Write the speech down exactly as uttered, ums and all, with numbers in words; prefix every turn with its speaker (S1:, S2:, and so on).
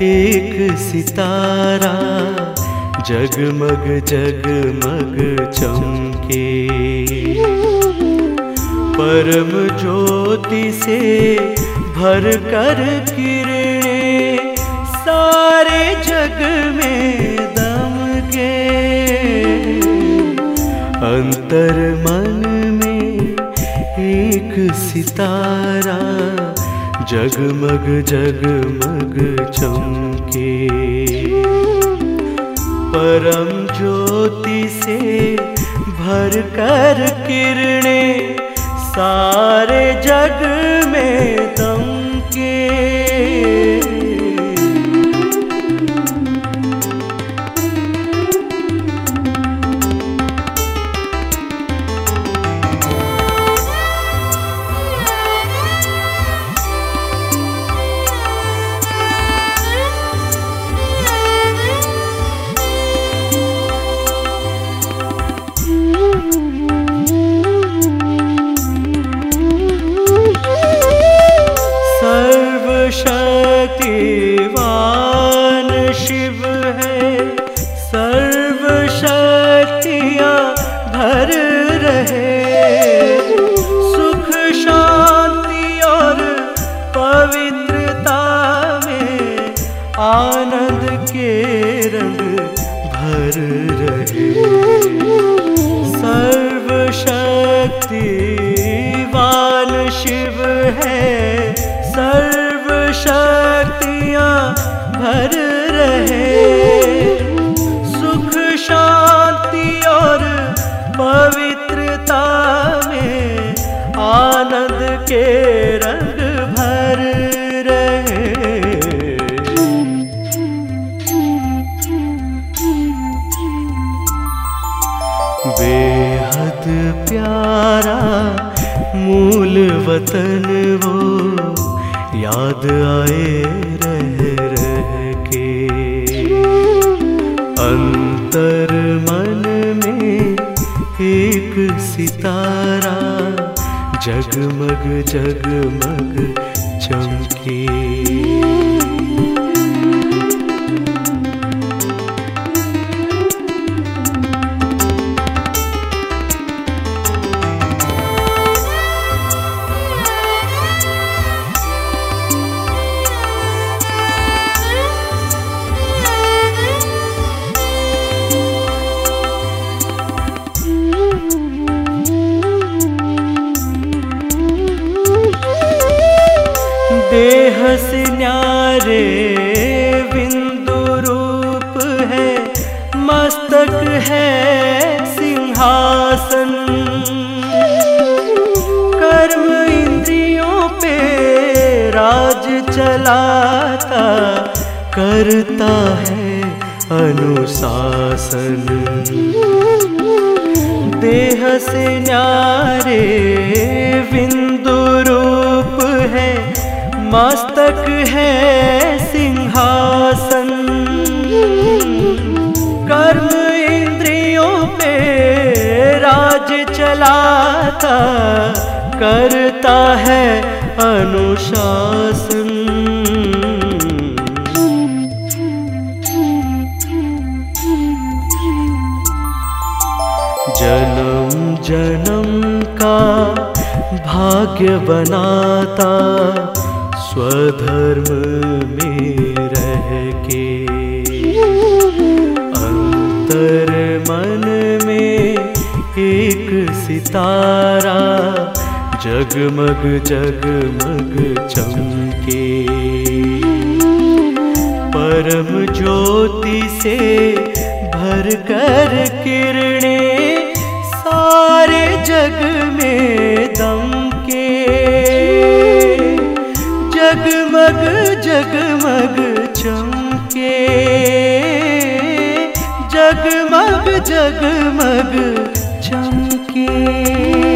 S1: एक सितारा जगमग जगमग चमके। परम ज्योति से भर कर किरणें सारे जग में दमके। अंतर मन में एक सितारा जगमग जगमग चमके। परम ज्योति से भर कर किरणें सारे जग में दमके। शक्तिवान शिव है, सर्व शक्तियाँ भर रहे। सुख शांति और पवित्रता में आनंद के रंग भर रहे। सर्व शक्तिवान शिव है, सर्व शक्तियाँ भर रहे। सुख शांति और पवित्रता में आनंद के रंग भर रहे। बेहद प्यारा मूल वतन वो याद आए रह रह के। अंतर मन में एक सितारा जगमग जगमग चमके। देह से न्यारे बिंदु रूप है, मस्तक है सिंहासन। कर्म इंद्रियों पे राज चलाता, करता है अनुशासन। देह से न्यारे बिंदु रूप है, मस्तक है सिंहासन। कर्म इंद्रियों पे राज चलाता, करता है अनुशासन। जन्म जन्म का भाग्य बनाता, स्वधर्म में रह के। अंतर मन में एक सितारा जगमग जगमग चमके। परम ज्योति से भर कर किरणें सारे जग में दमके। जगमग जगमग चमके, जगमग जगमग चमके।